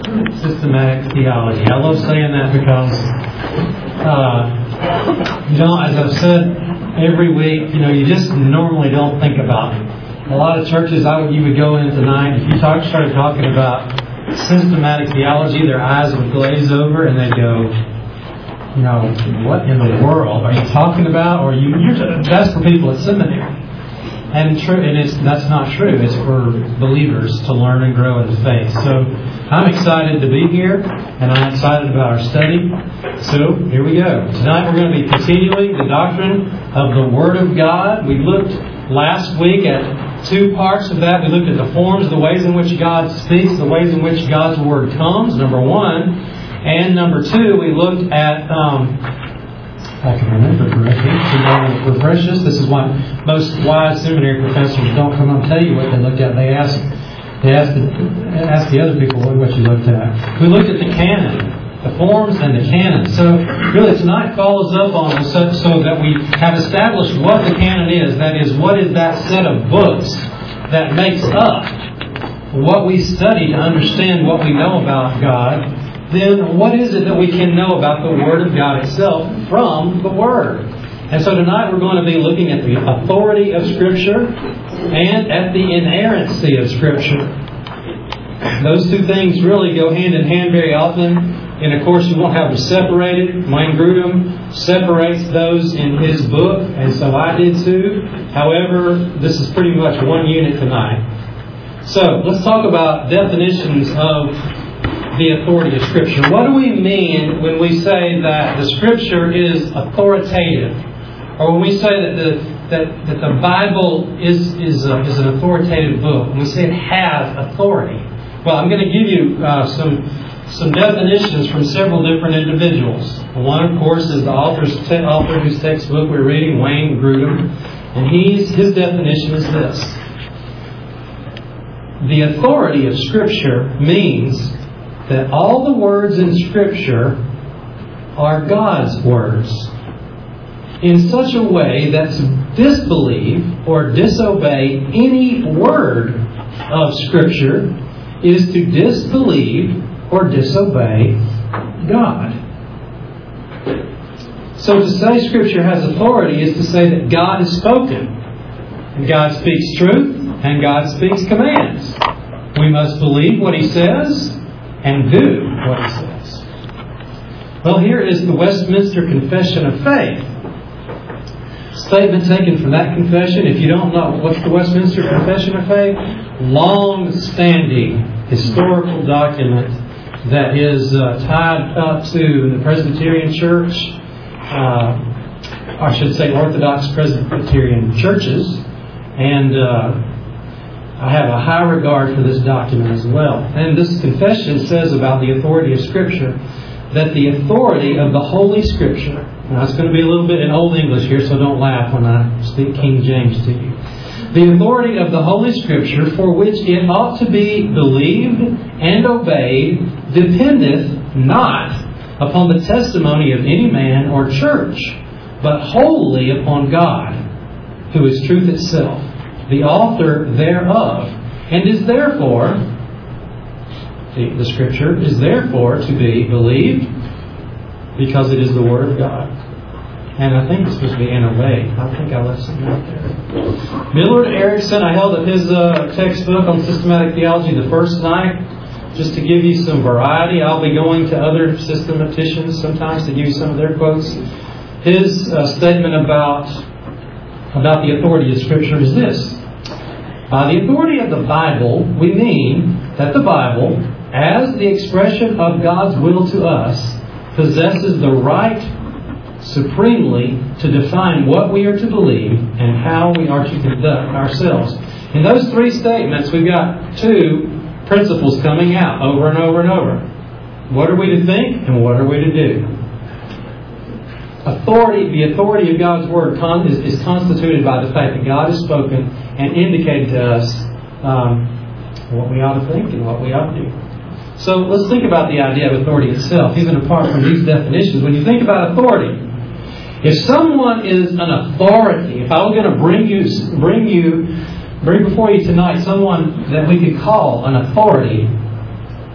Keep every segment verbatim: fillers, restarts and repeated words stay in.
systematic theology. I love saying that because, uh, you know, as I've said every week, you know, you just normally don't think about it. A lot of churches, I would, you would go in tonight, if you talk, started talking about systematic theology, their eyes would glaze over and they'd go, you know, what in the world are you talking about? Or you, you're, that's for people at seminary. And true, and it's that's not true. It's for believers to learn and grow in faith. So I'm excited to be here, and I'm excited about our study. So here we go. Tonight we're going to be continuing the doctrine of the Word of God. We looked last week at two parts of that. We looked at the forms, the ways in which God speaks, the ways in which God's Word comes, number one. And number two, we looked at... Um, If I can remember correctly, to refresh us. This is why most wise seminary professors don't come up and tell you what they looked at. They ask, they ask the, ask the other people what you looked at. We looked at the canon, the forms and the canon. So really tonight follows up on so, so that we have established what the canon is. That is, what is that set of books that makes up what we study to understand what we know about God. Then what is it that we can know about the Word of God itself from the Word? And so tonight we're going to be looking at the authority of Scripture and at the inerrancy of Scripture. Those two things really go hand in hand very often. And of course you won't have them separated. Wayne Grudem separates those in his book, and so I did too. However, this is pretty much one unit tonight. So let's talk about definitions of the authority of Scripture. What do we mean when we say that the Scripture is authoritative, or when we say that the that, that the Bible is is, a, is an authoritative book? When we say it has authority, well, I'm going to give you uh, some some definitions from several different individuals. One, of course, is the author's te- author whose textbook we're reading, Wayne Grudem, and he's his definition is this: the authority of Scripture means that all the words in Scripture are God's words in such a way that to disbelieve or disobey any word of Scripture is to disbelieve or disobey God. So to say Scripture has authority is to say that God has spoken. And God speaks truth and God speaks commands. We must believe what He says and do what He says. Well, here is the Westminster Confession of Faith. Statement taken from that confession. If you don't know, what's the Westminster Confession of Faith? Long-standing historical document that is uh, tied up to the Presbyterian Church, uh, or I should say Orthodox Presbyterian churches, and uh, I have a high regard for this document as well. And this confession says about the authority of Scripture that the authority of the Holy Scripture, now it's going to be a little bit in Old English here, so don't laugh when I speak King James to you. The authority of the Holy Scripture, for which it ought to be believed and obeyed, dependeth not upon the testimony of any man or church, but wholly upon God, who is truth itself, the author thereof, and is therefore, the, the Scripture is therefore to be believed because it is the Word of God. And I think it's supposed to be in a way. I think I left something out there. Millard Erickson, I held up his uh, textbook on systematic theology the first night, just to give you some variety. I'll be going to other systematicians sometimes to give you some of their quotes. His uh, statement about, about the authority of Scripture is this: by the authority of the Bible, we mean that the Bible, as the expression of God's will to us, possesses the right supremely to define what we are to believe and how we are to conduct ourselves. In those three statements, we've got two principles coming out over and over and over. What are we to think and what are we to do? Authority, the authority of God's Word con- is, is constituted by the fact that God has spoken and indicated to us um, what we ought to think and what we ought to do. So let's think about the idea of authority itself, even apart from these definitions. When you think about authority, if someone is an authority, if I was going to bring you, bring you, bring before you tonight someone that we could call an authority,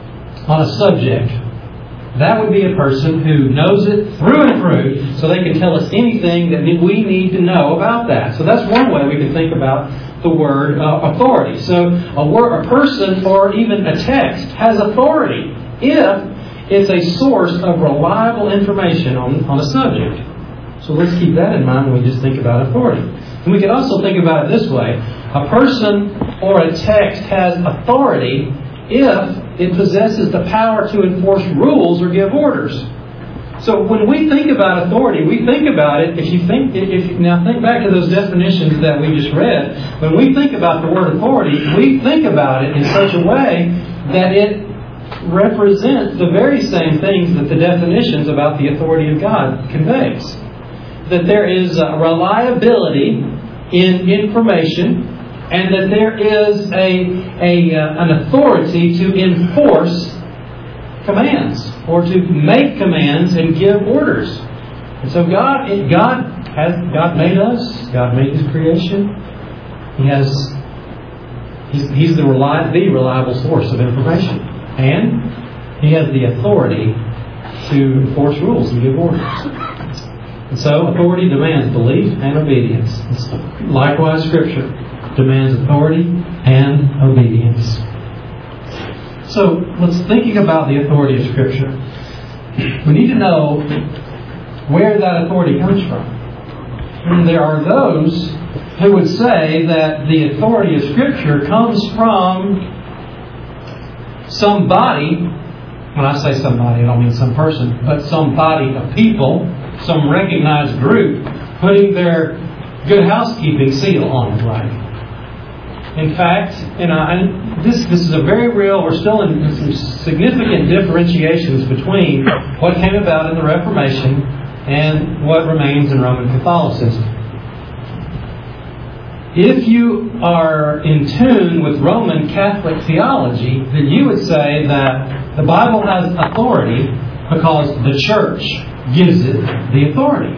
on a subject, that would be a person who knows it through and through, so they can tell us anything that we need to know about that. So that's one way we can think about the word uh, authority. So a, word, a person or even a text has authority if it's a source of reliable information on, on a subject. So let's keep that in mind when we just think about authority. And we can also think about it this way. A person or a text has authority if it possesses the power to enforce rules or give orders. So when we think about authority, we think about it, if you think, if now think back to those definitions that we just read. When we think about the word authority, we think about it in such a way that it represents the very same things that the definitions about the authority of God conveys. That there is a reliability in information, and that there is a, a uh, an authority to enforce commands, or to make commands and give orders. And so God, God has God made us. God made His creation. He has He's, he's the, reli- the reliable source of information, and He has the authority to enforce rules and give orders. And so authority demands belief and obedience. Likewise, Scripture demands authority and obedience. So, let's thinking about the authority of Scripture. We need to know where that authority comes from. And there are those who would say that the authority of Scripture comes from somebody. When I say somebody, I don't mean some person, but some body of people, some recognized group, putting their good housekeeping seal on it, right? In fact, you know, and this this is a very real, we're still in some significant differentiations between what came about in the Reformation and what remains in Roman Catholicism. If you are in tune with Roman Catholic theology, then you would say that the Bible has authority because the Church gives it the authority.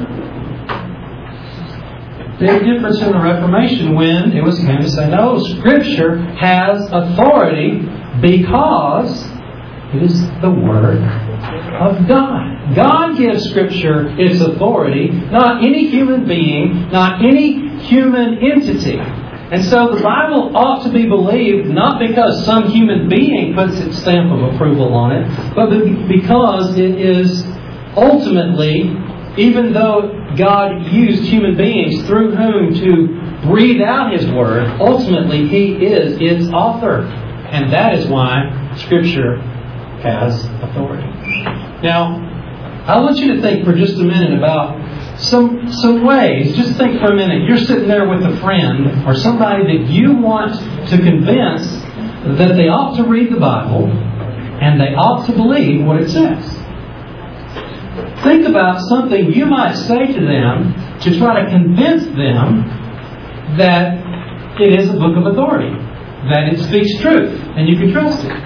Big difference in the Reformation when it was came to say, no, Scripture has authority because it is the Word of God. God gives Scripture its authority, not any human being, not any human entity. And so the Bible ought to be believed not because some human being puts its stamp of approval on it, but because it is ultimately, even though God used human beings through whom to breathe out His Word, ultimately He is its author. And that is why Scripture has authority. Now, I want you to think for just a minute about some some ways. Just think for a minute. You're sitting there with a friend or somebody that you want to convince that they ought to read the Bible and they ought to believe what it says. Think about something you might say to them to try to convince them that it is a book of authority, that it speaks truth, and you can trust it.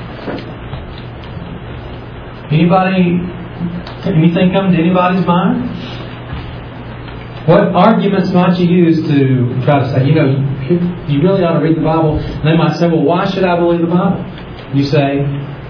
Anybody, anything come to anybody's mind? What arguments might you use to try to say, you know, you really ought to read the Bible? And they might say, well, why should I believe the Bible? You say,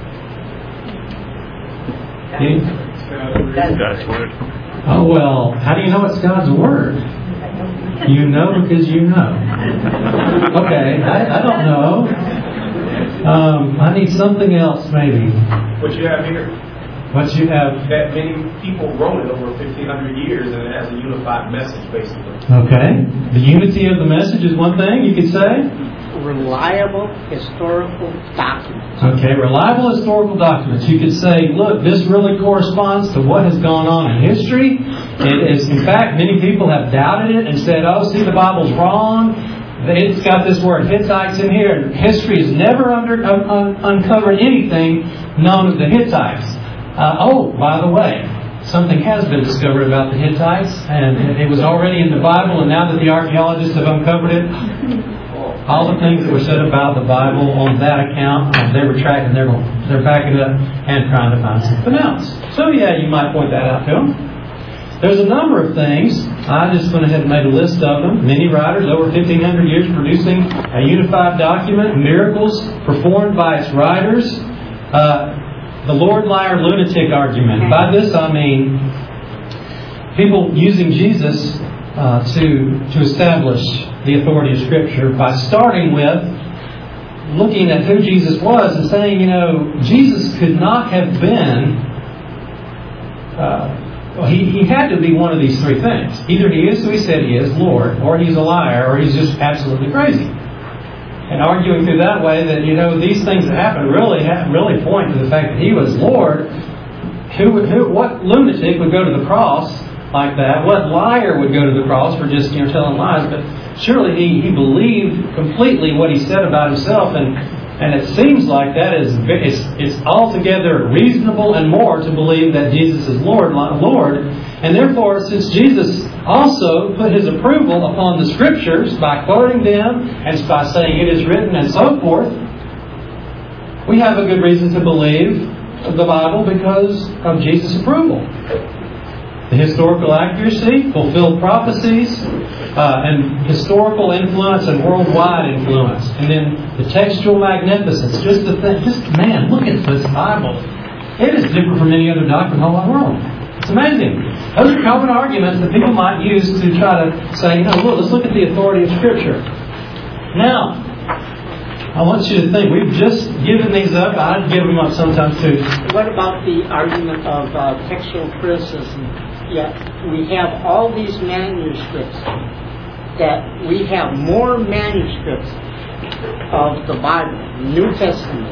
yeah. God's Word. Oh, well, how do you know it's God's Word? You know because you know. Okay, I, I don't know. Um, I need something else, maybe. What you have here, What you have. that many people wrote it over fifteen hundred years, and it has a unified message, basically. Okay. The unity of the message is one thing you could say. Reliable historical documents. Okay, reliable historical documents. You could say, look, this really corresponds to what has gone on in history. It is, in fact, many people have doubted it and said, oh, see, the Bible's wrong. It's got this word Hittites in here. And history has never under, un, un, uncovered anything known of the Hittites. Uh, oh, by the way, something has been discovered about the Hittites, and it was already in the Bible, and now that the archaeologists have uncovered it, all the things that were said about the Bible on that account, they're retracting, they're going, they're backing up and trying to find something else. So yeah, you might point that out to them. There's a number of things. I just went ahead and made a list of them. Many writers, over fifteen hundred years, producing a unified document. Miracles performed by its writers. Uh, the Lord, liar, lunatic argument. By this I mean people using Jesus uh, to to establish the authority of Scripture by starting with looking at who Jesus was and saying, you know, Jesus could not have been. Uh, well, he, he had to be one of these three things. Either he is who he said he is, Lord, or he's a liar, or he's just absolutely crazy. And arguing through that way that, you know, these things that happened really really point to the fact that he was Lord. Who, who, what lunatic would go to the cross like that? What liar would go to the cross for just, you know, telling lies? But surely he, he believed completely what he said about himself, and and it seems like that is it's, it's altogether reasonable and more to believe that Jesus is Lord, Lord. And therefore, since Jesus also put his approval upon the Scriptures by quoting them and by saying it is written and so forth, we have a good reason to believe the Bible because of Jesus' approval. The historical accuracy, fulfilled prophecies, uh, and historical influence and worldwide influence. And then the textual magnificence. Just the thing, just man, look at this Bible. It is different from any other doctrine in the whole world. It's amazing. Those are common arguments that people might use to try to say, you know, look, let's look at the authority of Scripture. Now, I want you to think, we've just given these up. I'd give them up sometimes too. What about the argument of uh, textual criticism? Yeah, we have all these manuscripts, that we have more manuscripts of the Bible, New Testament,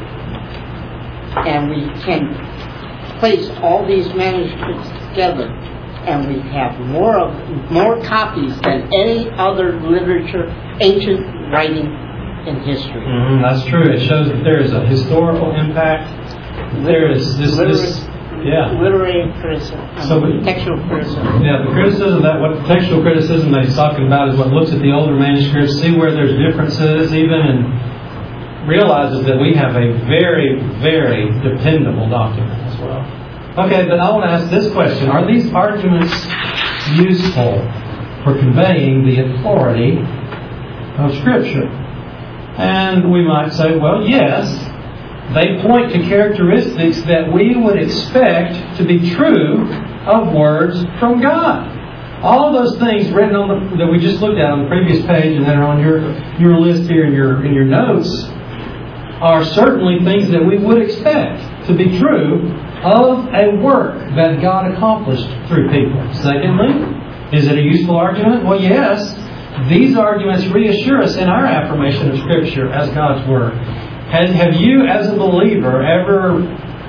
and we can place all these manuscripts together, and we have more of more copies than any other literature, ancient writing in history. Mm-hmm, that's true. It shows that there is a historical impact. There is this, this yeah. Literary criticism, so we, textual criticism. Yeah, the criticism that what textual criticism that he's talking about is what looks at the older manuscripts, see where there's differences, even, and realizes that we have a very, very dependable document as well. Okay, but I want to ask this question: are these arguments useful for conveying the authority of Scripture? And we might say, well, yes. They point to characteristics that we would expect to be true of words from God. All of those things written on the, that we just looked at on the previous page and that are on your your list here in your in your notes are certainly things that we would expect to be true of a work that God accomplished through people. Secondly, is it a useful argument? Well, yes. These arguments reassure us in our affirmation of Scripture as God's Word. Has, have you, as a believer, ever,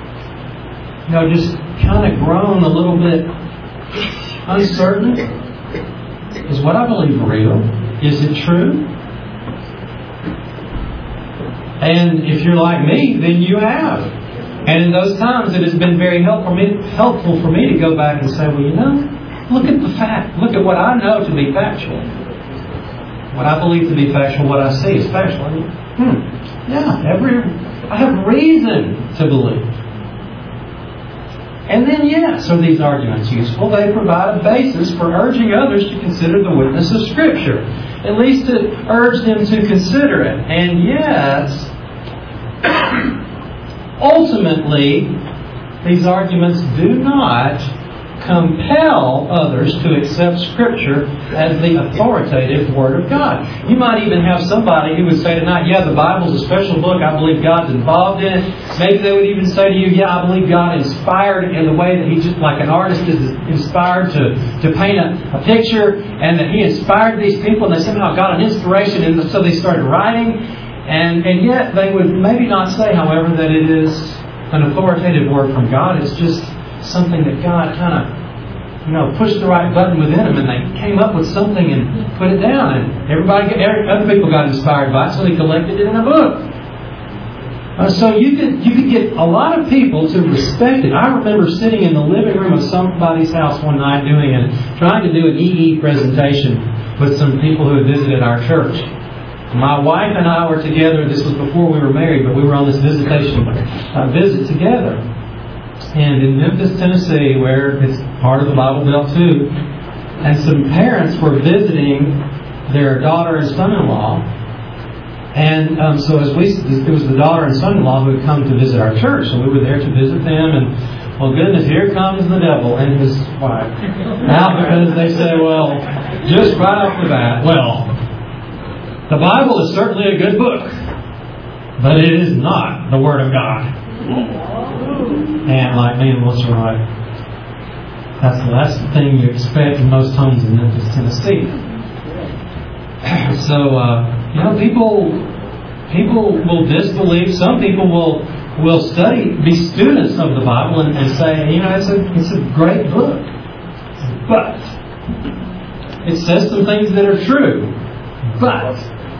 you know, just kind of grown a little bit uncertain? Is what I believe real? Is it true? And if you're like me, then you have. And in those times, it has been very helpful for me, helpful for me to go back and say, well, you know, look at the fact. Look at what I know to be factual. What I believe to be factual, what I see is factual. I mean, hmm. Yeah, every I have reason to believe. And then, yes, are these arguments useful? They provide a basis for urging others to consider the witness of Scripture. At least to urge them to consider it. And yes, ultimately, these arguments do not compel others to accept Scripture as the authoritative Word of God. You might even have somebody who would say tonight, yeah, the Bible's a special book. I believe God's involved in it. Maybe they would even say to you, yeah, I believe God inspired it in the way that He just, like an artist is inspired to, to paint a, a picture, and that He inspired these people and they somehow got an inspiration, and so they started writing. And, and yet they would maybe not say, however, that it is an authoritative Word from God. It's just something that God kind of, you know, pushed the right button within them, and they came up with something and put it down, and everybody, other people got inspired by it, so they collected it in a book. Uh, so you could you could get a lot of people to respect it. I remember sitting in the living room of somebody's house one night doing a, trying to do an E E presentation with some people who had visited our church. My wife and I were together. This was before we were married, but we were on this visitation uh, visit together. And in Memphis, Tennessee, where it's part of the Bible Belt too, and some parents were visiting their daughter and son-in-law, And um, so as we, it was the daughter and son-in-law who had come to visit our church, and we were there to visit them, and well, goodness, here comes the devil and his wife. Now, because they say, well, just right off the bat, well, the Bible is certainly a good book, but it is not the Word of God. And like, man, what's right? That's the last thing you expect in most homes in Memphis, Tennessee. So, uh, you know, people people will disbelieve. Some people will will study, be students of the Bible, and, and say, you know, it's a it's a great book, but it says some things that are true. But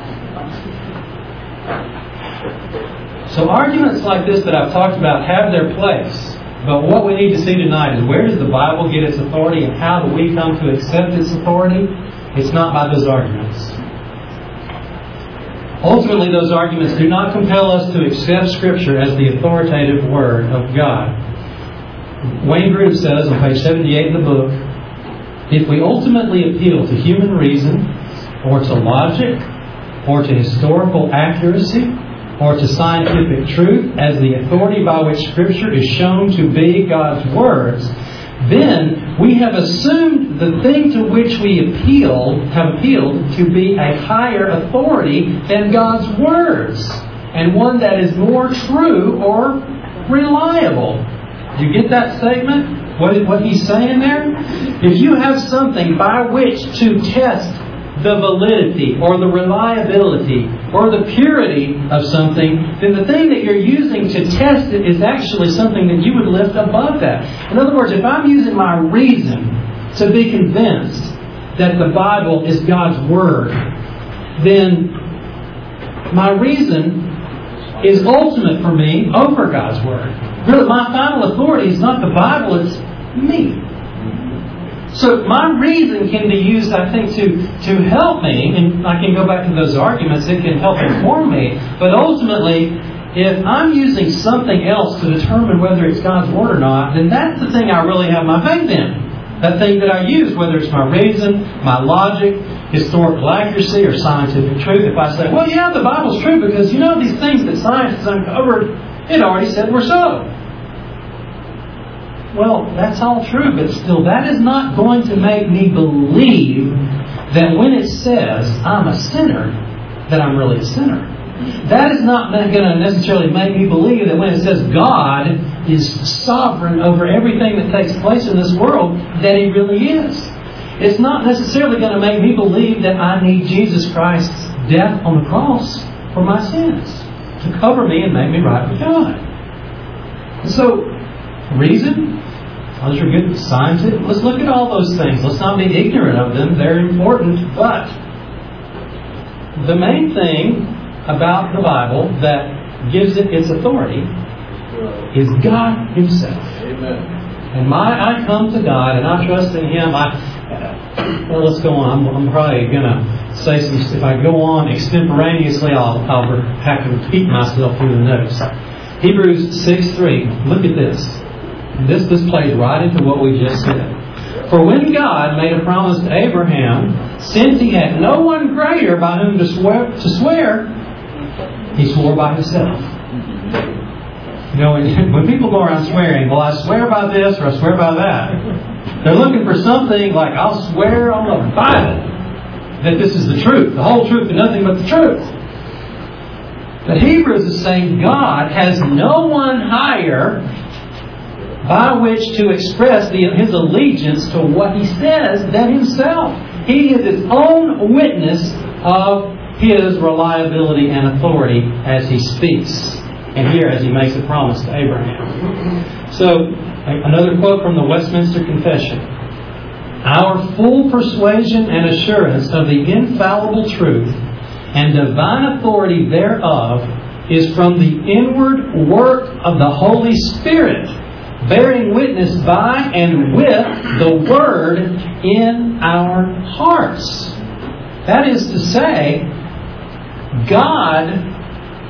so arguments like this that I've talked about have their place. But what we need to see tonight is, where does the Bible get its authority, and how do we come to accept its authority? It's not by those arguments. Ultimately, those arguments do not compel us to accept Scripture as the authoritative Word of God. Wayne Grudem says on page seventy-eight in the book, if we ultimately appeal to human reason, or to logic, or to historical accuracy, or to scientific truth as the authority by which Scripture is shown to be God's words, then we have assumed the thing to which we appeal have appealed to be a higher authority than God's words, and one that is more true or reliable. Do you get that statement? What, what he's saying there? If you have something by which to test the validity or the reliability or the purity of something, then the thing that you're using to test it is actually something that you would lift above that. In other words, if I'm using my reason to be convinced that the Bible is God's Word, then my reason is ultimate for me over God's Word. Really, my final authority is not the Bible, it's me. So my reason can be used, I think, to, to help me, and I can go back to those arguments, it can help inform me, but ultimately, if I'm using something else to determine whether it's God's Word or not, then that's the thing I really have my faith in. That thing that I use, whether it's my reason, my logic, historical accuracy, or scientific truth. If I say, well, yeah, the Bible's true because, you know, these things that science has uncovered, it already said were so. Well, that's all true, but still, that is not going to make me believe that when it says I'm a sinner, that I'm really a sinner. That is not going to necessarily make me believe that when it says God is sovereign over everything that takes place in this world, that He really is. It's not necessarily going to make me believe that I need Jesus Christ's death on the cross for my sins to cover me and make me right with God. And so, reason, those are good. Scientific, let's look at all those things. Let's not be ignorant of them. They're important. But the main thing about the Bible that gives it its authority is God Himself. Amen. And my, I come to God and I trust in Him. I, well, let's go on. I'm, I'm probably going to say some. If I go on extemporaneously, I'll, I'll have to repeat myself through the notes. Hebrews six three. Look at this. This, this plays right into what we just said. For when God made a promise to Abraham, since He had no one greater by whom to swear, to swear, He swore by Himself. You know, when, when people go around swearing, well, I swear by this or I swear by that, they're looking for something like, I'll swear on the Bible that this is the truth, the whole truth and nothing but the truth. But Hebrews is saying God has no one higher by which to express the, His allegiance to what He says than Himself. He is His own witness of His reliability and authority as He speaks. And here as He makes a promise to Abraham. So, another quote from the Westminster Confession. Our full persuasion and assurance of the infallible truth and divine authority thereof is from the inward work of the Holy Spirit, bearing witness by and with the Word in our hearts. That is to say, God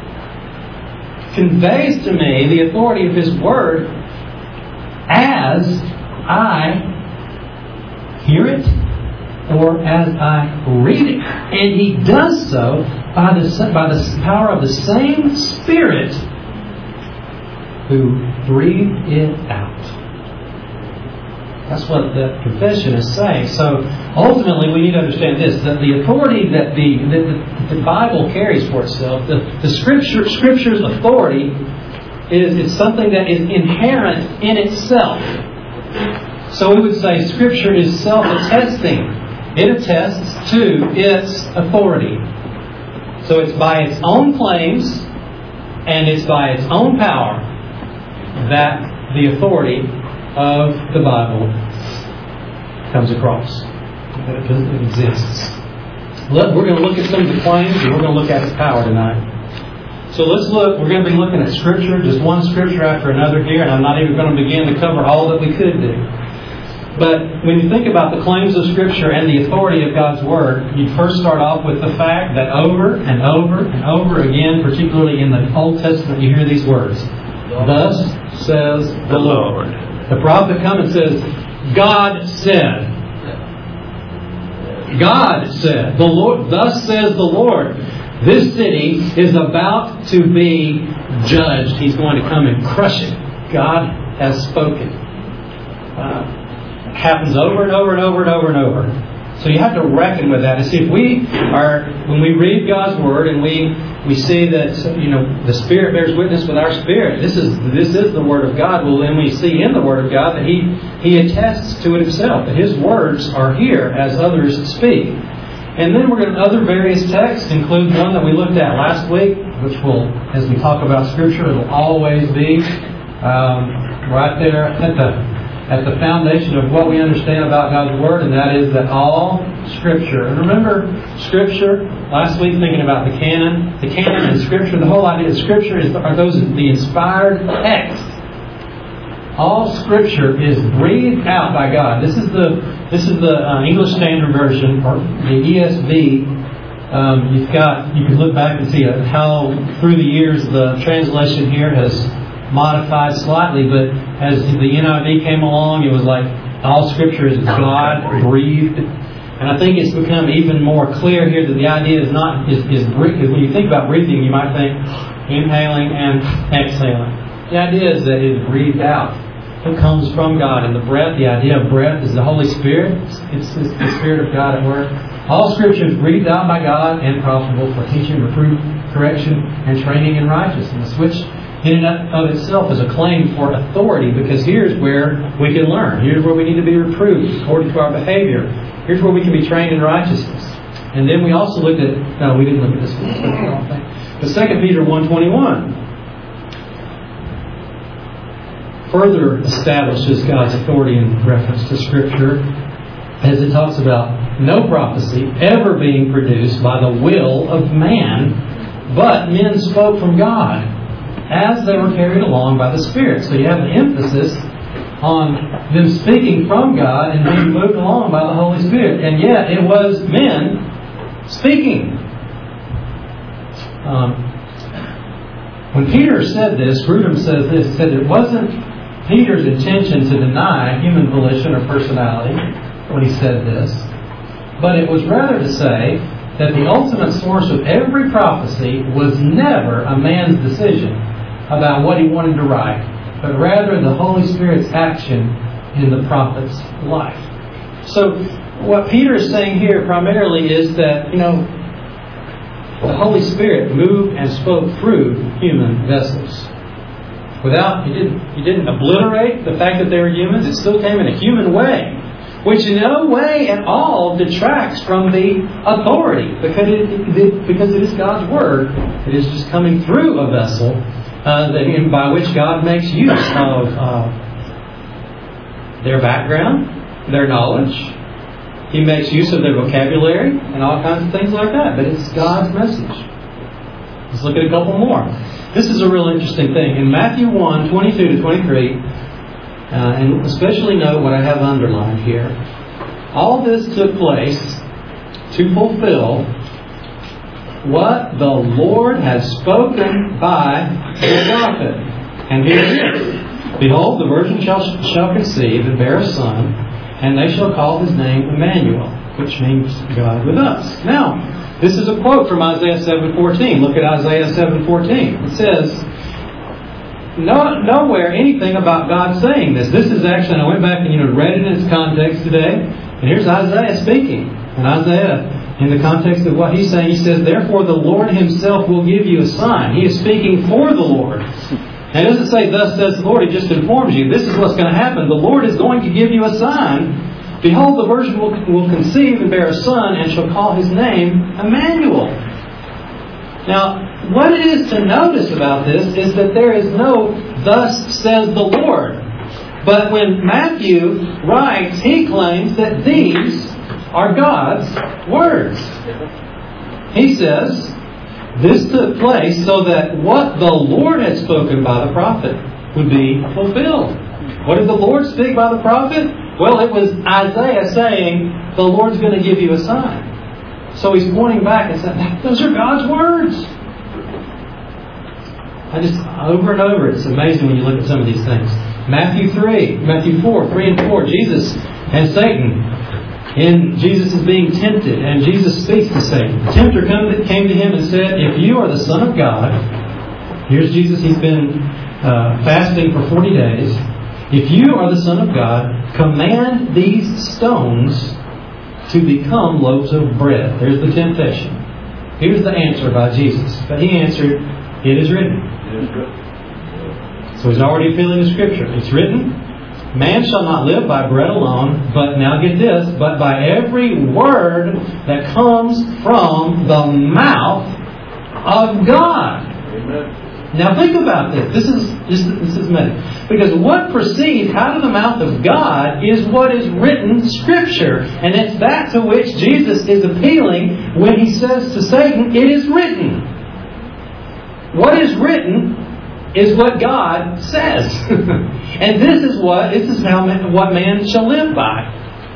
conveys to me the authority of His Word as I hear it, or as I read it. And He does so by the, by the power of the same Spirit who breathed it out. That's what the confession is saying. So ultimately we need to understand this, that the authority that the, that the, the Bible carries for itself, the, the Scripture, Scripture's authority, is it's something that is inherent in itself. So we would say Scripture is self-attesting. It attests to its authority. So it's by its own claims and it's by its own power that the authority of the Bible comes across. That it exists. Look, we're going to look at some of the claims and we're going to look at its power tonight. So let's look, we're going to be looking at Scripture, just one Scripture after another here, and I'm not even going to begin to cover all that we could do. But when you think about the claims of Scripture and the authority of God's Word, you first start off with the fact that over and over and over again, particularly in the Old Testament, you hear these words. Thus says the Lord. The prophet comes and says, God said. God said. The Lord. Thus says the Lord. This city is about to be judged. He's going to come and crush it. God has spoken. Uh, it happens over and over and over and over and over. So you have to reckon with that and see if we are, when we read God's Word and we we see that, you know, the Spirit bears witness with our spirit. This is this is the Word of God. Well, then we see in the Word of God that He He attests to it Himself, that His words are here as others speak. And then we're going to other various texts include one that we looked at last week, which will, as we talk about Scripture, it'll always be um, right there at the at the foundation of what we understand about God's Word, and that is that all Scripture. And remember, Scripture, last week thinking about the canon, the canon and Scripture, the whole idea of Scripture is are those the inspired text. All Scripture is breathed out by God. This is the this is the uh, English Standard Version, or the E S V. Um, you've got you can look back and see how through the years the translation here has modified slightly, but as the N I V came along, it was like all Scripture is God breathed, and I think it's become even more clear here that the idea is not is is when you think about breathing, you might think inhaling and exhaling. The idea is that it is breathed out. It comes from God, and the breath, the idea of breath is the Holy Spirit. It's, it's, it's the Spirit of God at work. All Scripture is breathed out by God and profitable for teaching, reproof, correction, and training in righteousness, which in and of itself is a claim for authority, because here's where we can learn. Here's where we need to be reproved according to our behavior. Here's where we can be trained in righteousness. And then we also looked at, no, we didn't look at this one, but Second Peter one twenty-one further establishes God's authority in reference to Scripture, as it talks about no prophecy ever being produced by the will of man, but men spoke from God as they were carried along by the Spirit. So you have an emphasis on them speaking from God and being moved along by the Holy Spirit. And yet it was men speaking. Um, when Peter said this, Grudem says this, he said it wasn't Peter's intention to deny human volition or personality when he said this, but it was rather to say that the ultimate source of every prophecy was never a man's decision about what he wanted to write, but rather the Holy Spirit's action in the prophet's life. So what Peter is saying here primarily is that, you know, the Holy Spirit moved and spoke through human vessels. Without, he didn't, he didn't obliterate the fact that they were humans. It still came in a human way, which in no way at all detracts from the authority, because it, it, because it is God's Word. It is just coming through a vessel uh, that, by which God makes use of uh, their background, their knowledge. He makes use of their vocabulary and all kinds of things like that. But it's God's message. Let's look at a couple more. This is a real interesting thing. In Matthew one, twenty-two to twenty-three, uh, and especially note what I have underlined here. All this took place to fulfill what the Lord had spoken by the prophet. And here it is. Behold, the virgin shall, shall conceive and bear a son, and they shall call his name Emmanuel. which means God with us. Now, this is a quote from Isaiah seven fourteen. Look at Isaiah seven fourteen. It says, no, nowhere anything about God saying this. This is actually, and I went back and you know read it in its context today, and here's Isaiah speaking. And Isaiah, in the context of what he's saying, he says, therefore the Lord Himself will give you a sign. He is speaking for the Lord. And it doesn't say, thus says the Lord. He just informs you. This is what's going to happen. The Lord is going to give you a sign. Behold, the virgin will, will conceive and bear a son, and shall call his name Emmanuel. Now, what it is to notice about this is that there is no, thus says the Lord. But when Matthew writes, he claims that these are God's words. He says, this took place so that what the Lord had spoken by the prophet would be fulfilled. What did the Lord speak by the prophet? Well, it was Isaiah saying, the Lord's going to give you a sign. So he's pointing back and saying, those are God's words. I just, over and over, it's amazing when you look at some of these things. Matthew three, Matthew four, three and four, Jesus and Satan. And Jesus is being tempted, and Jesus speaks to Satan. The tempter came to him and said, if you are the Son of God, here's Jesus, he's been uh, fasting for forty days. If you are the Son of God, command these stones to become loaves of bread. There's the temptation. Here's the answer by Jesus. But he answered, it is written. So he's already feeling the Scripture. It's written. Man shall not live by bread alone, but now get this, but by every word that comes from the mouth of God. Amen. Now think about this. This is this, this is amazing. Because what proceeds out of the mouth of God is what is written Scripture. And it's that to which Jesus is appealing when He says to Satan, it is written. What is written is what God says. And this is what this is how man, what man shall live by.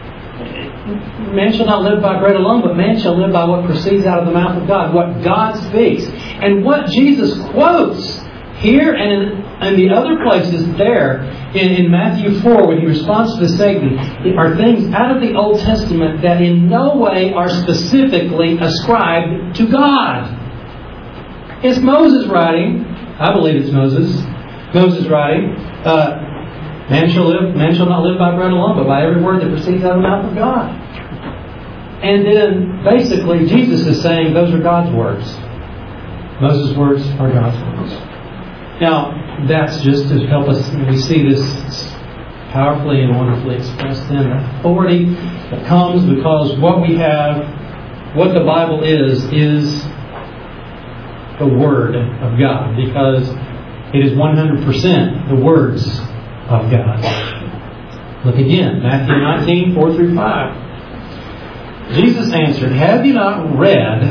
Man shall not live by bread alone, but man shall live by what proceeds out of the mouth of God, what God speaks. And what Jesus quotes here and in, and the other places there in, in Matthew four, when he responds to Satan, are things out of the Old Testament that in no way are specifically ascribed to God. It's Moses writing. I believe it's Moses. Moses writing, uh, man shall live, man shall not live by bread alone, but by every word that proceeds out of the mouth of God. And then basically Jesus is saying those are God's words. Moses' words are God's words. Now, that's just to help us, we see this powerfully and wonderfully expressed in the authority that comes because what we have, what the Bible is, is the Word of God, because it is one hundred percent the words of God. Look again, Matthew nineteen, four through five. Jesus answered, have you not read,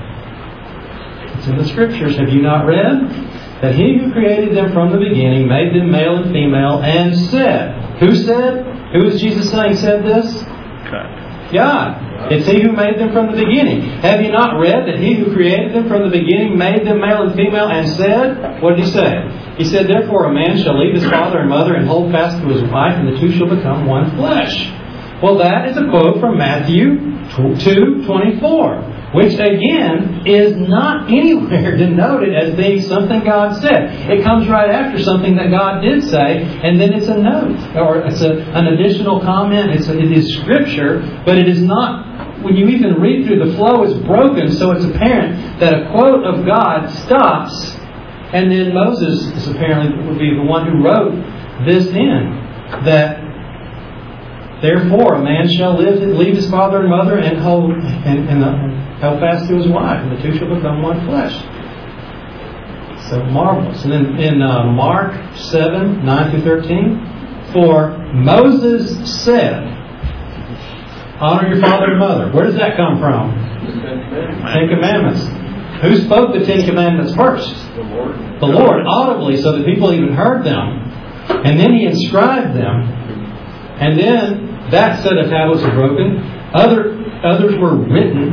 it's in the Scriptures, have you not read that He who created them from the beginning made them male and female and said, who said? Who is Jesus saying said this? God. God. It's He who made them from the beginning. Have you not read that He who created them from the beginning made them male and female and said, what did He say? He said, therefore a man shall leave his father and mother and hold fast to his wife, and the two shall become one flesh. Well, that is a quote from Matthew two twenty-four, which again is not anywhere denoted as being something God said. It comes right after something that God did say, and then it's a note, or it's a, an additional comment. It's a, it is Scripture, but it is not. When you even read through, the flow is broken, so it's apparent that a quote of God stops, and then Moses is apparently would be the one who wrote this in, that therefore a man shall live, leave his father and mother and hold and, and, uh, and hold fast to his wife, and the two shall become one flesh. So marvelous. And then in uh, Mark seven, nine through thirteen, for Moses said, honor your father and mother. Where does that come from? Ten Commandments. Who spoke the Ten Commandments first? The Lord. The Lord, audibly, so that people even heard them. And then He inscribed them. And then that set of tablets were broken. Other others were written.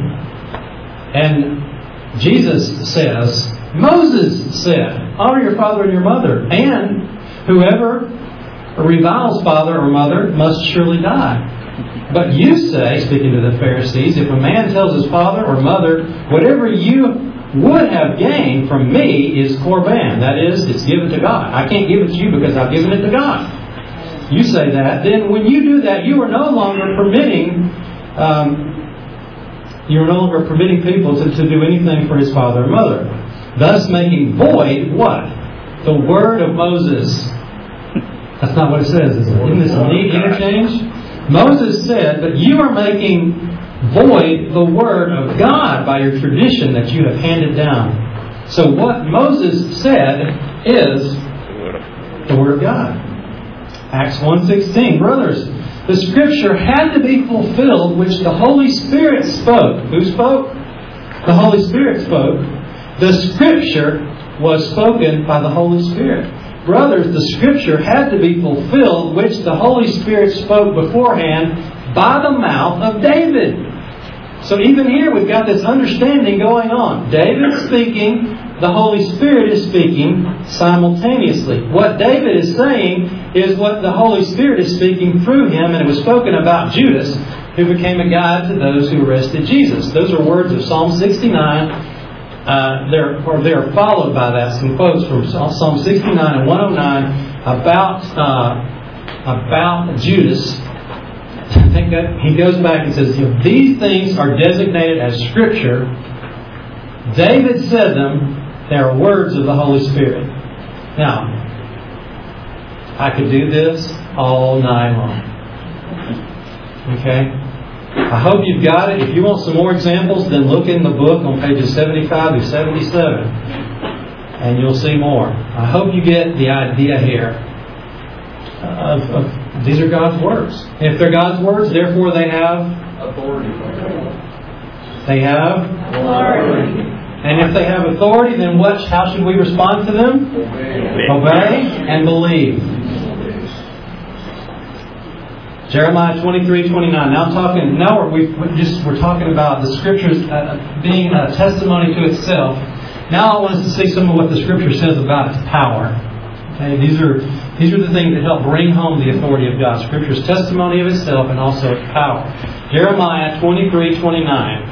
And Jesus says, Moses said, honor your father and your mother. And whoever reviles father or mother must surely die. But you say, speaking to the Pharisees, if a man tells his father or mother, whatever you would have gained from me is korban. That is, it's given to God. I can't give it to you because I've given it to God. You say that. Then when you do that, you are no longer permitting um, you are no longer permitting people to, to do anything for his father or mother. Thus making void what? The word of Moses. That's not what it says, is it? Isn't this a neat interchange? Moses said, but you are making void the word of God by your tradition that you have handed down. So what Moses said is the word of God. Acts one sixteen. Brothers, the scripture had to be fulfilled which the Holy Spirit spoke. Who spoke? The Holy Spirit spoke. The scripture was spoken by the Holy Spirit. Brothers, the scripture had to be fulfilled which the Holy Spirit spoke beforehand by the mouth of David. So even here we've got this understanding going on. David speaking, the Holy Spirit is speaking simultaneously. What David is saying is what the Holy Spirit is speaking through him, and it was spoken about Judas, who became a guide to those who arrested Jesus. Those are words of Psalm sixty-nine. Uh, they're, or they're followed by that, some quotes from Psalm sixty-nine and one oh nine about uh, about Judas. I think that he goes back and says, you know, these things are designated as Scripture. David said them. They are words of the Holy Spirit. Now, I could do this all night long. Okay? I hope you've got it. If you want some more examples, then look in the book on pages seventy-five to seventy-seven. And you'll see more. I hope you get the idea here. Of, of, these are God's words. If they're God's words, therefore they have authority. They have authority. And if they have authority, then what? How should we respond to them? Obey, Obey and believe. Jeremiah twenty-three twenty-nine. Now talking. Now we're we just we're talking about the Scriptures uh, being a testimony to itself. Now I want us to see some of what the Scripture says about its power. Okay, these are these are the things that help bring home the authority of God. Scripture's testimony of itself and also its power. Jeremiah twenty-three twenty-nine.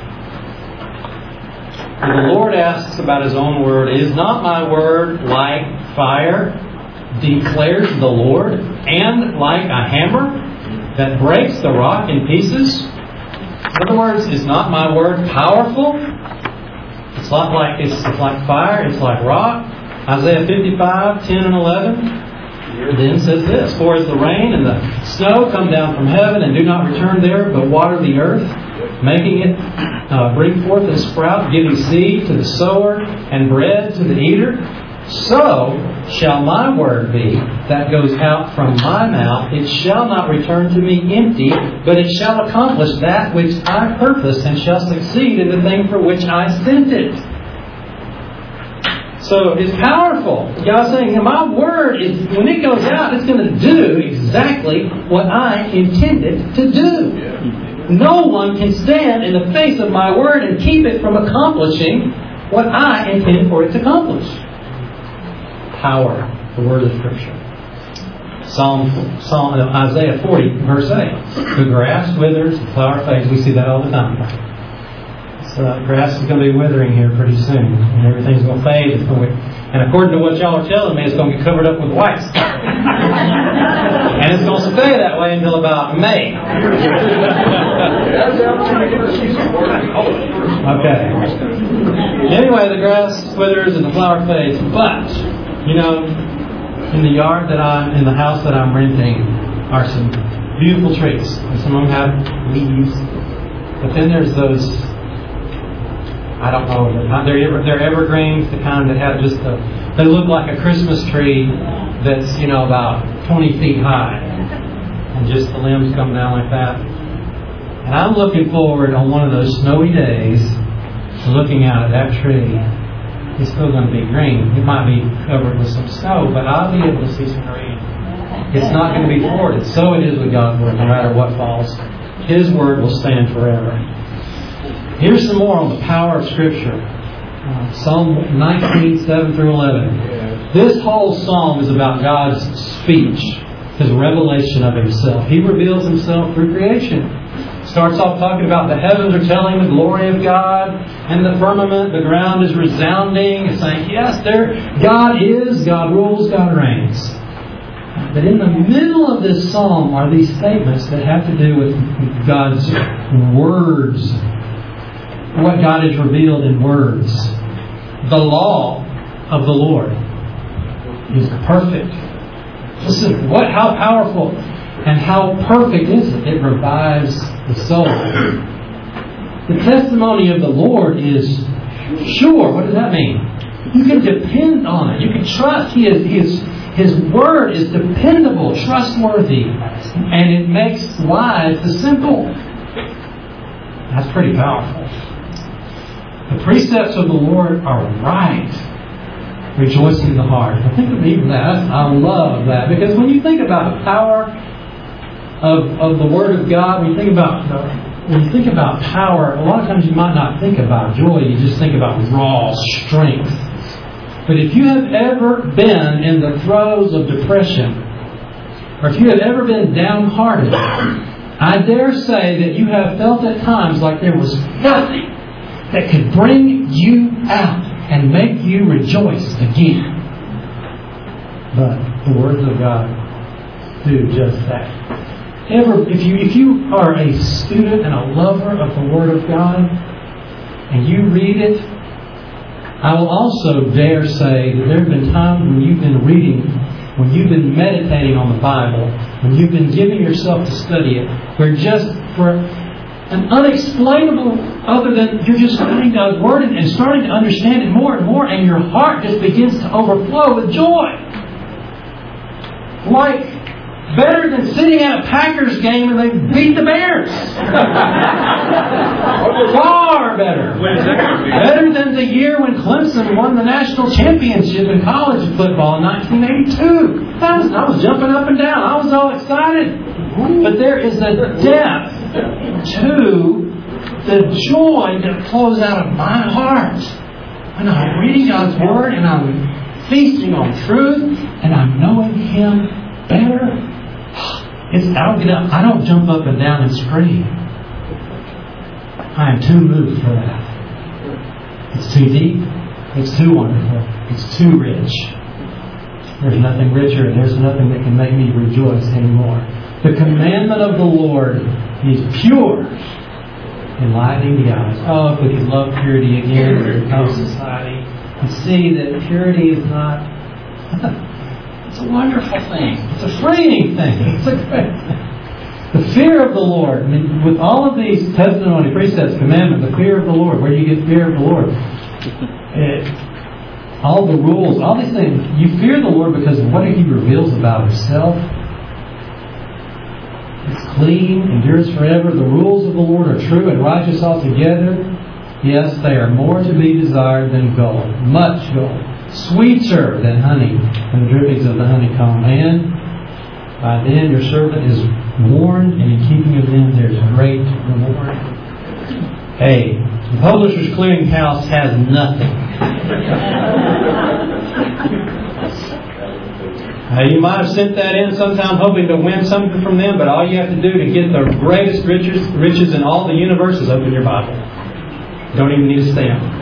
And the Lord asks about His own word, "Is not my word like fire, declares the Lord, and like a hammer that breaks the rock in pieces?" In other words, is not my word powerful? It's not like it's, it's like fire. It's like rock. Isaiah fifty-five ten and eleven then says this: "For as the rain and the snow come down from heaven and do not return there, but water the earth, making it uh, bring forth and sprout, giving seed to the sower and bread to the eater, so shall my word be that goes out from my mouth. It shall not return to me empty, but it shall accomplish that which I purpose, and shall succeed in the thing for which I sent it." So it's powerful. God's saying, my word, is when it goes out, it's going to do exactly what I intended to do. No one can stand in the face of my word and keep it from accomplishing what I intended for it to accomplish. Power, the word of Scripture. Psalm, Psalm Isaiah forty, verse eight. The grass withers, the flower fades. We see that all the time. So grass is going to be withering here pretty soon, and everything's going to fade. It's going to, and according to what y'all are telling me, it's going to get covered up with white stuff. And it's going to stay that way until about May. Okay. Anyway, the grass withers and the flower fades, but you know, in the yard that I'm, in the house that I'm renting, are some beautiful trees. And some of them have leaves. But then there's those, I don't know, they're, ever, they're evergreens, the kind that have just a, they look like a Christmas tree that's, you know, about twenty feet high. And just the limbs come down like that. And I'm looking forward on one of those snowy days to looking out at that tree. It's still going to be green. It might be covered with some snow, but I'll be able to see some green. It's not going to be thwarted. So it is with God's word, no matter what falls. His word will stand forever. Here's some more on the power of Scripture. Uh, Psalm nineteen, seven through eleven. This whole psalm is about God's speech. His revelation of Himself. He reveals Himself through creation. Starts off talking about the heavens are telling the glory of God, and the firmament, the ground is resounding, it's saying, yes, there, God is, God rules, God reigns. But in the middle of this psalm are these statements that have to do with God's words. What God has revealed in words. The law of the Lord is perfect. Listen, what, how powerful and how perfect is it? It revives the soul. The testimony of the Lord is sure. What does that mean? You can depend on it. You can trust. He is, he is, His word is dependable, trustworthy, and it makes wise the simple. That's pretty powerful. The precepts of the Lord are right, rejoicing the heart. I think of even that. I love that, because when you think about the power of of the Word of God, when you think about the, when you think about power, a lot of times you might not think about joy. You just think about raw strength. But if you have ever been in the throes of depression, or if you have ever been downhearted, I dare say that you have felt at times like there was nothing that could bring you out and make you rejoice again. But the words of God do just that. Ever, if you if you are a student and a lover of the Word of God, and you read it, I will also dare say that there have been times when you've been reading, when you've been meditating on the Bible, when you've been giving yourself to study it, where just for an unexplainable, other than you're just studying God's Word and, and starting to understand it more and more, and your heart just begins to overflow with joy. Like, better than sitting at a Packers game and they beat the Bears. Far better. Better than the year when Clemson won the national championship in college football in nineteen eighty-two. I was, I was jumping up and down. I was all excited. But there is a depth to the joy that flows out of my heart when I'm reading God's Word and I'm feasting on truth and I'm knowing Him better. It's, I don't get up. I don't jump up and down and scream. I am too moved for that. It's too deep. It's too wonderful. It's too rich. There's nothing richer. There's nothing that can make me rejoice anymore. The commandment of the Lord is pure, enlightening the eyes. Oh, if we could love purity again in our society and see that purity is not. It's a wonderful thing. It's a freeing thing. It's a great thing. The fear of the Lord. I mean, with all of these testimony, precepts, commandments, the fear of the Lord. Where do you get fear of the Lord? It, all the rules, all these things. You fear the Lord because of what He reveals about Himself. It's clean, endures forever. The rules of the Lord are true and righteous altogether. Yes, they are more to be desired than gold. Much gold. Sweeter than honey, than the drippings of the honeycomb. And by then your servant is warned, and in keeping of them there's great reward. Hey, the Publishers Clearinghouse has nothing. Now, you might have sent that in sometime hoping to win something from them, but all you have to do to get the greatest riches, riches in all the universe is open your Bible. You don't even need a stamp.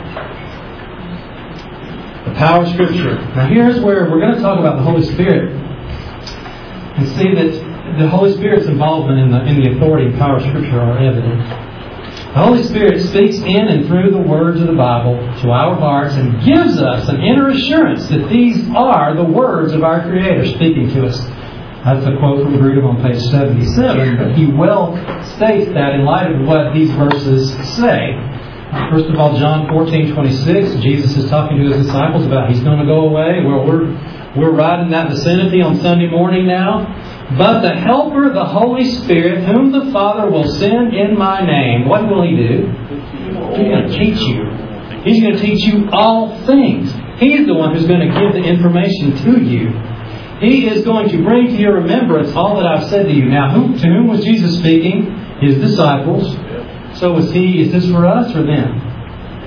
The power of Scripture. Now here's where we're going to talk about the Holy Spirit and see that the Holy Spirit's involvement in the in the authority and power of Scripture are evident. The Holy Spirit speaks in and through the words of the Bible to our hearts and gives us an inner assurance that these are the words of our Creator speaking to us. That's a quote from Grudem on page seventy-seven, but he well states that in light of what these verses say. First of all, John fourteen twenty-six, Jesus is talking to His disciples about He's going to go away. Well, we're, we're right in that vicinity on Sunday morning now. But the Helper, the Holy Spirit, whom the Father will send in my name, what will He do? He's going to teach you. He's going to teach you all things. He's the one who's going to give the information to you. He is going to bring to your remembrance all that I've said to you. Now, who, to whom was Jesus speaking? His disciples. So is He, is this for us or them?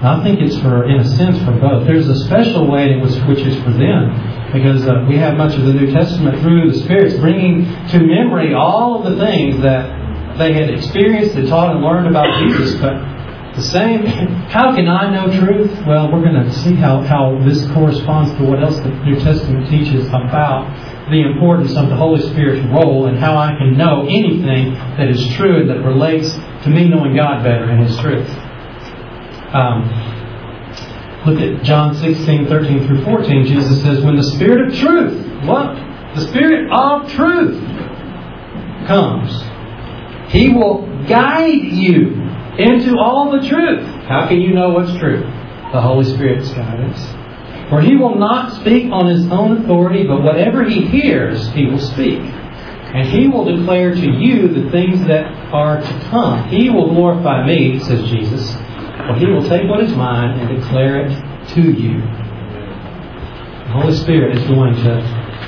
I think it's for, in a sense, for both. There's a special way in which, which is for them, because uh, we have much of the New Testament through the Spirit's bringing to memory all of the things that they had experienced and taught and learned about Jesus. But the same, how can I know truth? Well, we're going to see how, how this corresponds to what else the New Testament teaches about the importance of the Holy Spirit's role and how I can know anything that is true and that relates to me knowing God better and His truth. Um, look at John sixteen, thirteen through fourteen. Jesus says, when the Spirit of truth, what? The Spirit of truth comes, He will guide you into all the truth. How can you know what's true? The Holy Spirit's guidance. For He will not speak on His own authority, but whatever He hears, He will speak. And He will declare to you the things that are to come. He will glorify me, says Jesus, for He will take what is mine and declare it to you. The Holy Spirit is going to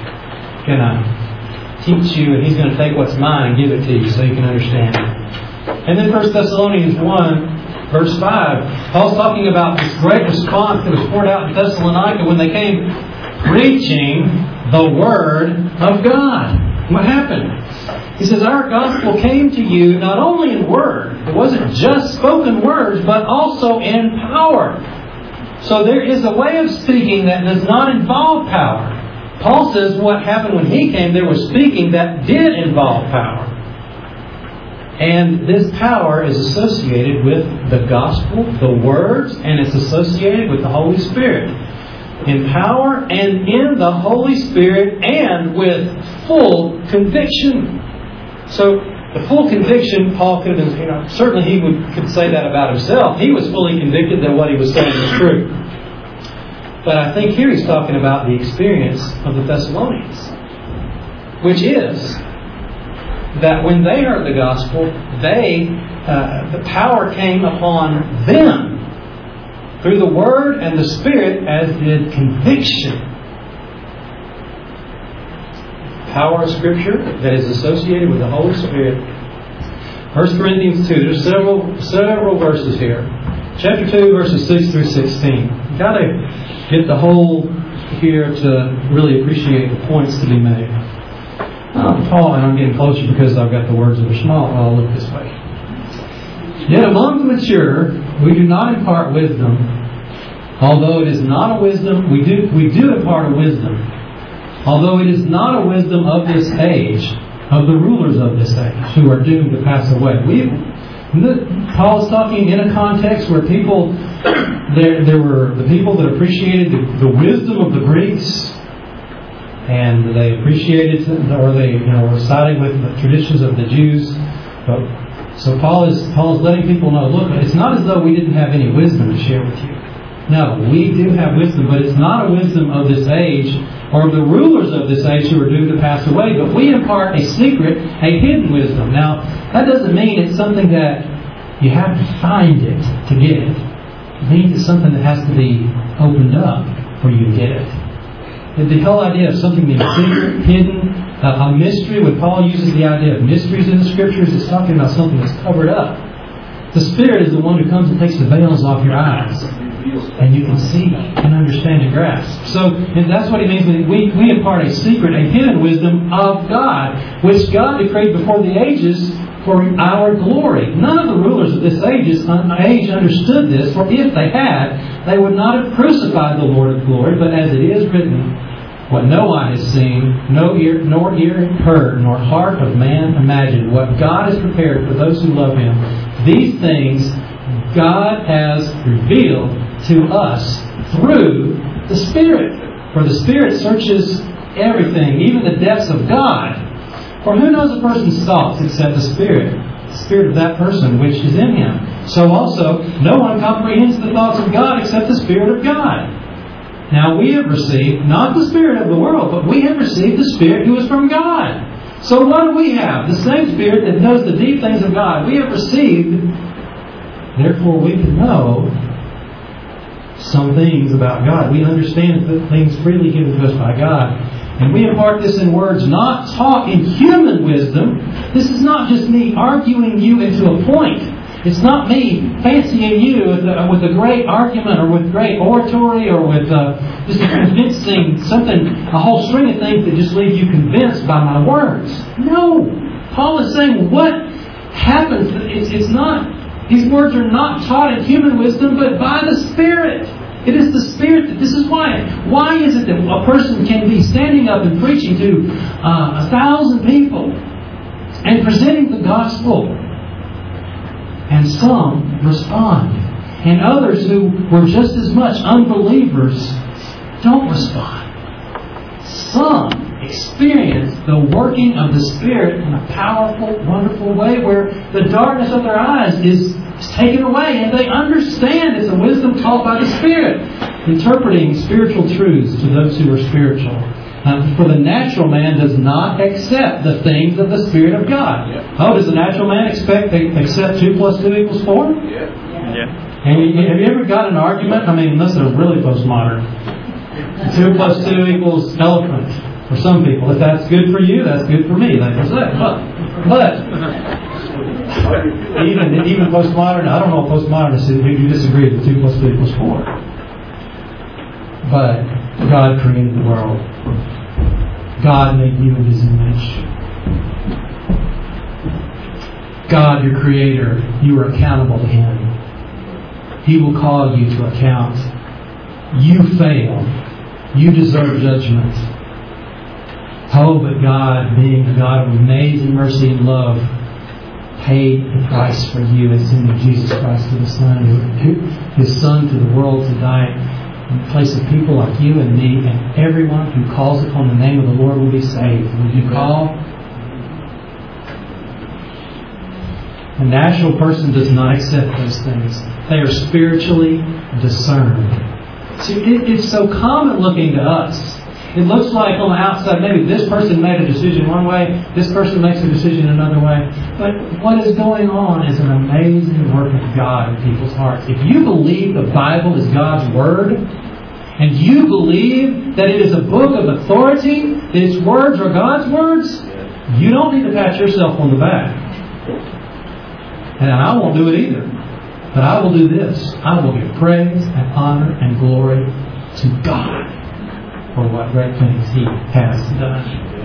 gonna teach you, and He's going to take what's mine and give it to you so you can understand it. And then First Thessalonians one, verse five, Paul's talking about this great response that was poured out in Thessalonica when they came preaching the Word of God. What happened? He says, our gospel came to you not only in word, it wasn't just spoken words, but also in power. So there is a way of speaking that does not involve power. Paul says what happened when he came, there was speaking that did involve power. And this power is associated with the gospel, the words, and it's associated with the Holy Spirit. In power and in the Holy Spirit and with full conviction. So the full conviction, Paul could have been, you know, certainly he would could say that about himself. He was fully convicted that what he was saying was true. But I think here he's talking about the experience of the Thessalonians, which is that when they heard the gospel, they uh, the power came upon them through the Word and the Spirit, as did conviction. Power of Scripture that is associated with the Holy Spirit. First Corinthians two. There's several several verses here. Chapter two, verses six through sixteen. You've got to get the whole here to really appreciate the points to be made. Um, Paul, and I'm getting closer because I've got the words that are small. I'll look this way. Yet among the mature, we do not impart wisdom. Although it is not a wisdom, we do we do impart a wisdom. Although it is not a wisdom of this age, of the rulers of this age, who are doomed to pass away. We, Paul is talking in a context where people, there, there were the people that appreciated the, the wisdom of the Greeks, and they appreciated, or they, you know, were siding with the traditions of the Jews. But, so Paul is Paul is letting people know, look, it's not as though we didn't have any wisdom to share with you. No, we do have wisdom, but it's not a wisdom of this age or of the rulers of this age who are doomed to pass away. But we impart a secret, a hidden wisdom. Now, that doesn't mean it's something that you have to find it to get it. It means it's something that has to be opened up for you to get it. The whole idea of something being secret, hidden, uh, a mystery, when Paul uses the idea of mysteries in the Scriptures, it's talking about something that's covered up. The Spirit is the one who comes and takes the veils off your eyes, and you can see and understand and grasp. So and that's what he means when we, we impart a secret, a hidden wisdom of God, which God decreed before the ages for our glory. None of the rulers of this age, age understood this, for if they had, they would not have crucified the Lord of glory. But as it is written, what no eye has seen, no ear, nor ear heard, nor heart of man imagined, what God has prepared for those who love Him, these things God has revealed to us through the Spirit. For the Spirit searches everything, even the depths of God. For who knows a person's thoughts except the Spirit, the Spirit of that person which is in him? So also, no one comprehends the thoughts of God except the Spirit of God. Now we have received, not the spirit of the world, but we have received the Spirit who is from God. So what do we have? The same Spirit that knows the deep things of God. We have received, therefore we can know some things about God. We understand the things freely given to us by God. And we impart this in words not taught in human wisdom. This is not just me arguing you into a point. It's not me fancying you with a, with a great argument or with great oratory or with uh, just a convincing something, a whole string of things that just leave you convinced by my words. No. Paul is saying what happens, it's, it's not, these words are not taught in human wisdom, but by the Spirit. It is the Spirit that, this is why. Why is it that a person can be standing up and preaching to uh, a thousand people and presenting the gospel, and some respond, and others who were just as much unbelievers don't respond. Some experience the working of the Spirit in a powerful, wonderful way where the darkness of their eyes is is taken away and they understand it's a wisdom taught by the Spirit, interpreting spiritual truths to those who are spiritual. Um, for the natural man does not accept the things of the Spirit of God. Yeah. Oh, does the natural man expect accept two plus two equals four? Yeah. Yeah. And you, have you ever got an argument? I mean, unless they're really postmodern. Two plus two equals elephant for some people. If that's good for you, that's good for me. Like I said, but but. Even even postmodern, I don't know if postmodernists who disagree that two plus two equals four. But God created the world. God made you in His image. God, your Creator, you are accountable to Him. He will call you to account. You fail. You deserve judgment. Oh, but God, being a God of amazing mercy and love, paid the price for you and sending Jesus Christ to the Son, His Son to the world to die in place of people like you and me, and everyone who calls upon the name of the Lord will be saved. Will you call? A natural person does not accept those things. They are spiritually discerned. See, it, it's so common looking to us. It looks like on the outside, maybe this person made a decision one way, this person makes a decision another way. But what is going on is an amazing work of God in people's hearts. If you believe the Bible is God's Word, and you believe that it is a book of authority, that its words are God's words, you don't need to pat yourself on the back. And I won't do it either. But I will do this. I will give praise and honor and glory to God for what great things He has done.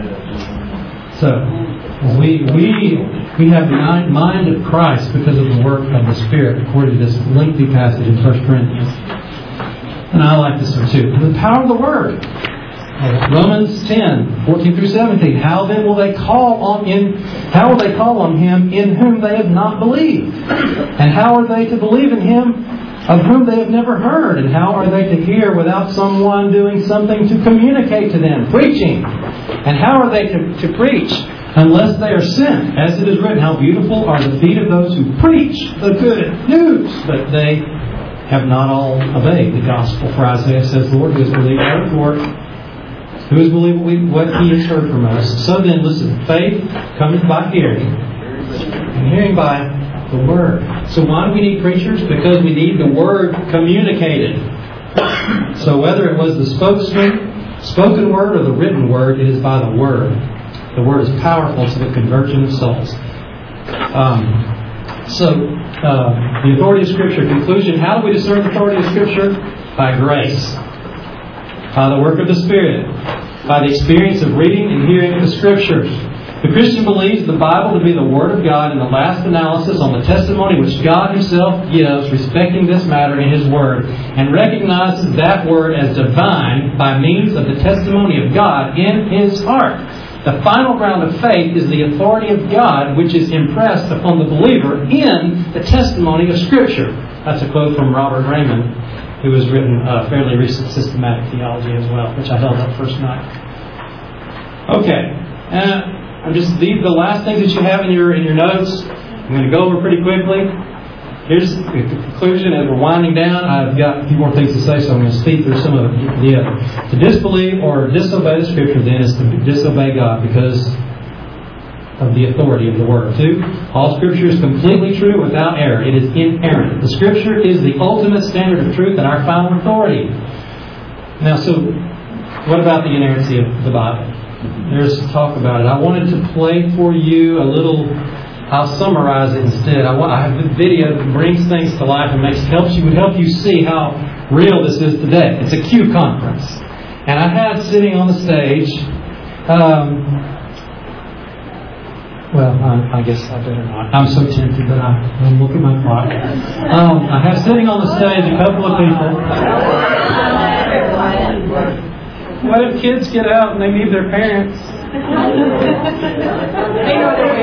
So, we we we have the mind of Christ because of the work of the Spirit, according to this lengthy passage in First Corinthians. And I like this one too. The power of the Word. Romans ten, fourteen through seventeen. How then will they call on in how will they call on Him in whom they have not believed? And how are they to believe in Him of whom they have never heard? And how are they to hear without someone doing something to communicate to them? Preaching. And how are they to, to preach unless they are sent? As it is written, how beautiful are the feet of those who preach the good news. But they have not all obeyed the gospel. For Isaiah says, Lord, who has believed our report? Who has believed what He has heard from us? So then, listen, faith cometh by hearing, and hearing by the Word. So why do we need preachers? Because we need the Word communicated. So whether it was the spokesman, spoken word, or the written word, it is by the Word. The Word is powerful to the conversion of souls. Um, so, uh, the authority of Scripture. Conclusion, how do we discern the authority of Scripture? By grace. By the work of the Spirit. By the experience of reading and hearing the Scriptures. The Christian believes the Bible to be the Word of God in the last analysis on the testimony which God Himself gives respecting this matter in His Word, and recognizes that Word as divine by means of the testimony of God in His heart. The final ground of faith is the authority of God which is impressed upon the believer in the testimony of Scripture. That's a quote from Robert Raymond, who has written a fairly recent systematic theology as well, which I held up first night. Okay. Uh, I'm just these the last things that you have in your in your notes. I'm going to go over pretty quickly. Here's the conclusion as we're winding down. I've got a few more things to say, so I'm going to speed through some of the other. To disbelieve or disobey the Scripture, then, is to disobey God because of the authority of the Word. Two, all Scripture is completely true without error. It is inerrant. The Scripture is the ultimate standard of truth and our final authority. Now, so what about the inerrancy of the Bible? There's some talk about it. I wanted to play for you a little I'll summarize it instead. I, want, I have a video that brings things to life and makes helps you would help you see how real this is today. It's a Q conference, and I had sitting on the stage. Um, well, I, I guess I better not. I'm so tempted, but I, I'm looking at my clock. Um, I have sitting on the stage a couple of people. What if kids get out and they need their parents? They know their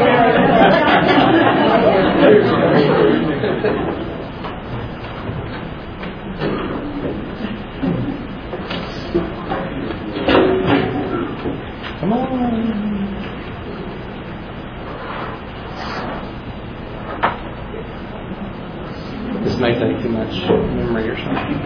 Come on. This may take too much memory or something.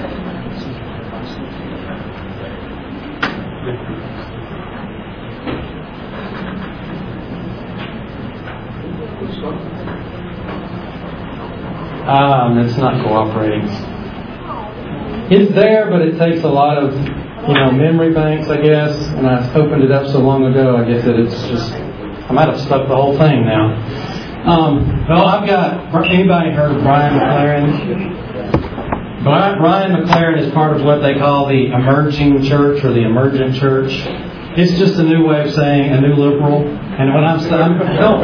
Um, it's not cooperating. It's there, but it takes a lot of, you know, memory banks, I guess. And I opened it up so long ago, I guess that it's just, I might have stuck the whole thing now. Um, well, I've got, anybody heard of Brian McLaren? Brian McLaren is part of what they call the emerging church or the emergent church. It's just a new way of saying a new liberal. And when I'm saying,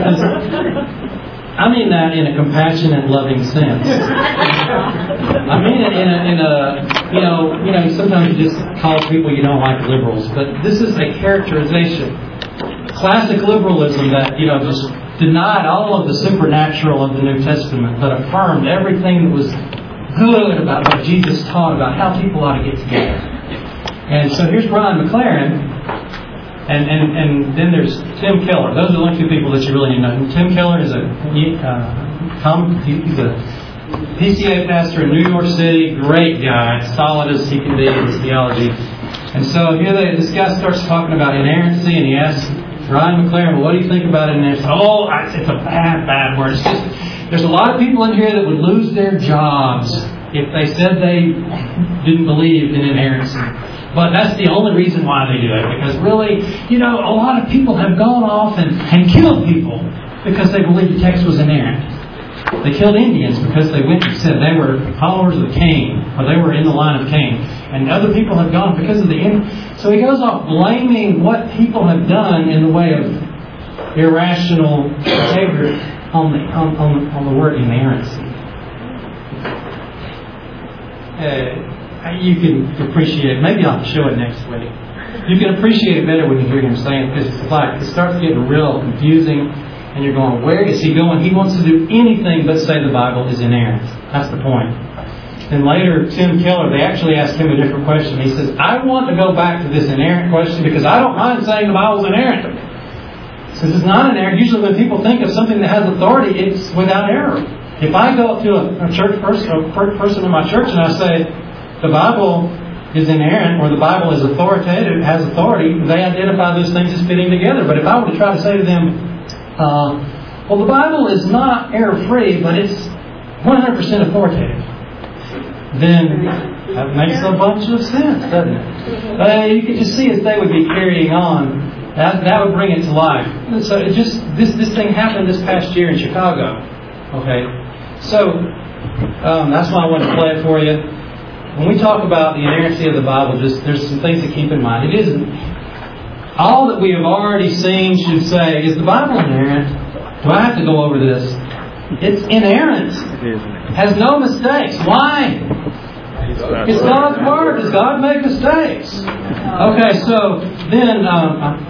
I mean that in a compassionate, loving sense. I mean it in a, in a, you know, you know, sometimes you just call people you don't like liberals, but this is a characterization. Classic liberalism that, you know, just denied all of the supernatural of the New Testament, but affirmed everything that was good about what Jesus taught about how people ought to get together. And so here's Brian McLaren. And, and and then there's Tim Keller. Those are the only two people that you really need to know. Tim Keller is a uh, he's a P C A pastor in New York City. Great guy, solid as he can be in his theology. And so here they, this guy starts talking about inerrancy, and he asks Brian McLaren, well, "What do you think about inerrancy?" Oh, it's a bad, bad word. It's just there's a lot of people in here that would lose their jobs if they said they didn't believe in inerrancy. But that's the only reason why they do it. Because really, you know, a lot of people have gone off and, and killed people because they believed the text was inerrant. They killed Indians because they went and said they were followers of Cain, or they were in the line of Cain. And other people have gone because of the... So he goes off blaming what people have done in the way of irrational behavior on the, on, on, on the word inerrancy. Uh, You can appreciate, maybe I'll show it next week. You can appreciate it better when you hear him saying it, because it's like, it starts getting real confusing, and you're going, where is he going? He wants to do anything but say the Bible is inerrant. That's the point. Then later, Tim Keller, they actually asked him a different question. He says, I want to go back to this inerrant question because I don't mind saying the Bible's inerrant. Since it's not inerrant, usually when people think of something that has authority, it's without error. If I go up to a, a church person, a person in my church, and I say, the Bible is inerrant, or the Bible is authoritative, has authority, they identify those things as fitting together. But if I were to try to say to them, uh, well, the Bible is not error-free, but it's one hundred percent authoritative, then that makes a bunch of sense, doesn't it? Uh, you can just see as they would be carrying on, that, that would bring it to life. And so it just this, this thing happened this past year in Chicago. Okay? So, um, that's why I wanted to play it for you. When we talk about the inerrancy of the Bible, just there's some things to keep in mind. It isn't all that we have already seen should say, is the Bible inerrant? Do I have to go over this? It's inerrant. It is. It has no mistakes. Why? It's God's Word. Does God make mistakes? Okay, so then um,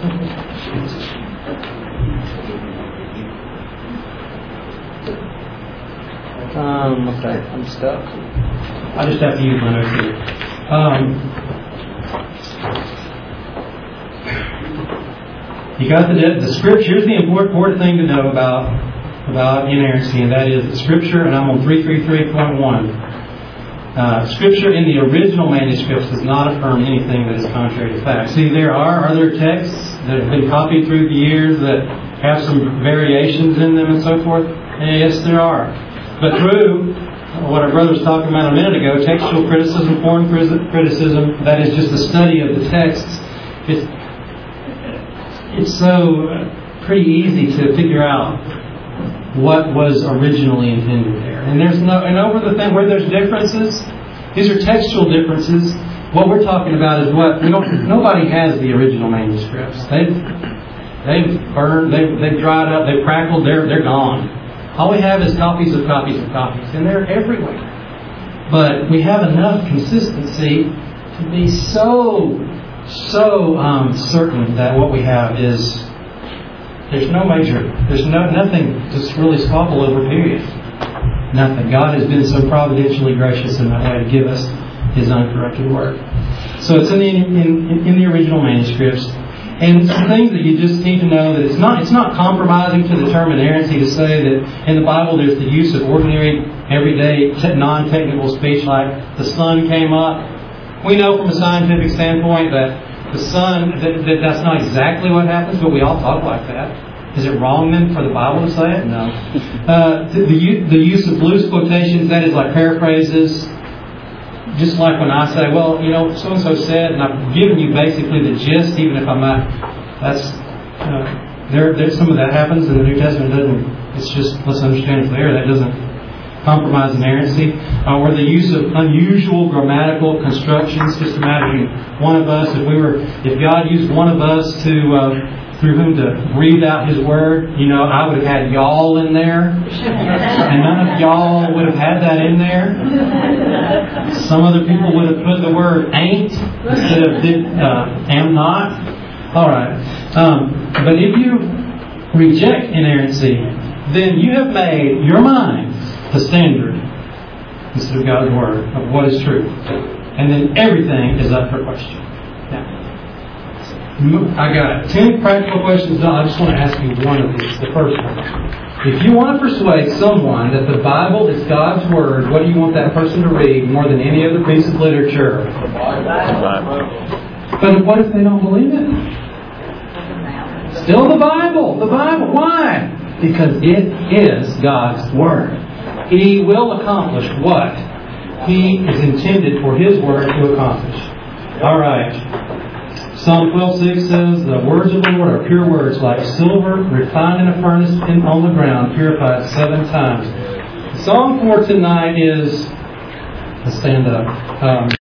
um okay, I'm stuck. I just have to use my notes here. Um, you got the the Scripture. Here's the important, important thing to know about about inerrancy, and that is the Scripture. And I'm on three thirty-three point one. Uh, scripture in the original manuscripts does not affirm anything that is contrary to fact. See, there are other texts that have been copied through the years that have some variations in them and so forth. And yes, there are. But through what our brother was talking about a minute ago, textual criticism, form criticism, that is just the study of the texts, it's, it's so pretty easy to figure out what was originally intended there. And there's no, and over the thing where there's differences, these are textual differences. What we're talking about is what we don't. Nobody has the original manuscripts. They've they've burned, they've they've dried up, they've crackled. They're they're gone. All we have is copies of copies of copies, and they're everywhere. But we have enough consistency to be so so um, certain that what we have is there's no major, there's no nothing to really squabble over. Period. Nothing. God has been so providentially gracious in that way to give us His uncorrupted word. So it's in the in, in the original manuscripts, and some things that you just need to know that it's not it's not compromising to the term inerrancy to say that in the Bible there's the use of ordinary, everyday, non-technical speech like the sun came up. We know from a scientific standpoint that the sun that, that that's not exactly what happens, but we all talk like that. Is it wrong then for the Bible to say it? No. Uh, the, the the use of loose quotations, that is like paraphrases. Just like when I say, well, you know, so-and-so said, and I've given you basically the gist, even if I'm not, that's, uh, there, there, some of that happens in the New Testament. Doesn't, it's just, let's understand it's there. That doesn't compromise inerrancy. Uh, or the use of unusual grammatical constructions. Just imagine one of us, if we were, if God used one of us to, uh, through whom to breathe out His word, you know, I would have had y'all in there, and none of y'all would have had that in there. Some other people would have put the word ain't instead of did, uh, am not. All right. Um, but if you reject inerrancy, then you have made your mind the standard instead of God's word of what is true. And then everything is up for question. Now, I got ten practical questions. I just want to ask you one of these. The first one. If you want to persuade someone that the Bible is God's Word, what do you want that person to read more than any other piece of literature? The Bible. But what if they don't believe it? Still the Bible. The Bible. Why? Because it is God's Word. He will accomplish what He is intended for His Word to accomplish. All right. Psalm twelve six says, the words of the Lord are pure words, like silver refined in a furnace in, on the ground, purified seven times. The song for tonight is, let's stand up. Um,